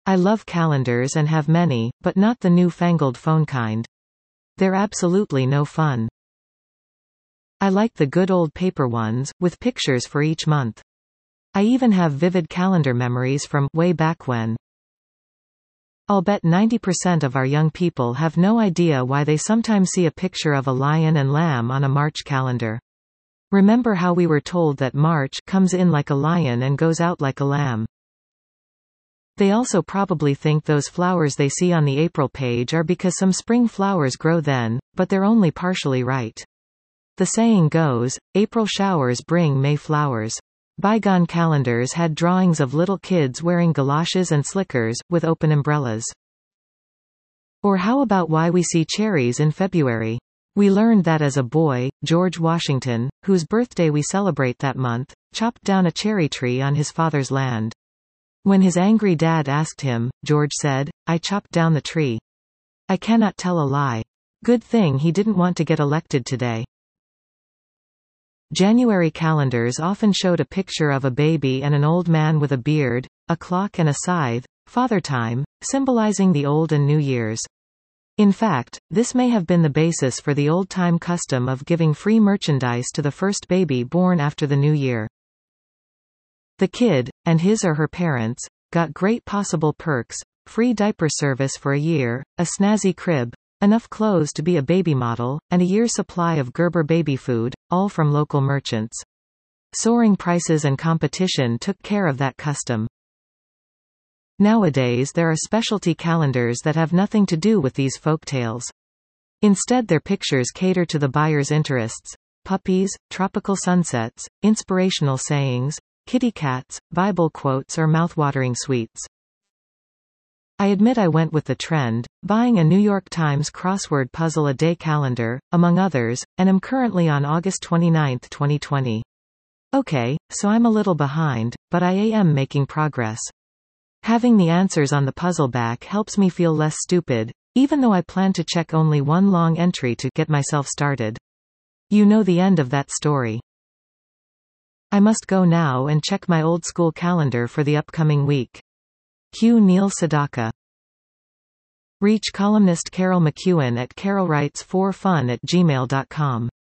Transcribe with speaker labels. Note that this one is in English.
Speaker 1: I love calendars and have many, but not the new-fangled phone kind. They're absolutely no fun. I like the good old paper ones, with pictures for each month. I even have vivid calendar memories from way back when. I'll bet 90% of our young people have no idea why they sometimes see a picture of a lion and lamb on a March calendar. Remember how we were told that March comes in like a lion and goes out like a lamb? They also probably think those flowers they see on the April page are because some spring flowers grow then, but they're only partially right. The saying goes, April showers bring May flowers. Bygone calendars had drawings of little kids wearing galoshes and slickers, with open umbrellas. Or how about why we see cherries in February? We learned that as a boy, George Washington, whose birthday we celebrate that month, chopped down a cherry tree on his father's land. When his angry dad asked him, George said, "I chopped down the tree. I cannot tell a lie. Good thing he didn't want to get elected today." January calendars often showed a picture of a baby and an old man with a beard, a clock and a scythe, Father Time, symbolizing the old and new years. In fact, this may have been the basis for the old-time custom of giving free merchandise to the first baby born after the new year. The kid, and his or her parents, got great possible perks: free diaper service for a year, a snazzy crib, enough clothes to be a baby model, and a year's supply of Gerber baby food, all from local merchants. Soaring prices and competition took care of that custom. Nowadays there are specialty calendars that have nothing to do with these folk tales. Instead their pictures cater to the buyer's interests: puppies, tropical sunsets, inspirational sayings, kitty cats, Bible quotes or mouthwatering sweets. I admit I went with the trend, buying a New York Times crossword puzzle a day calendar, among others, and am currently on August 29, 2020. Okay, so I'm a little behind, but I am making progress. Having the answers on the puzzle back helps me feel less stupid, even though I plan to check only one long entry to get myself started. You know the end of that story. I must go now and check my old school calendar for the upcoming week. Q. Neil Sedaka. Reach columnist Carol McEwen at carolwrites4fun@gmail.com.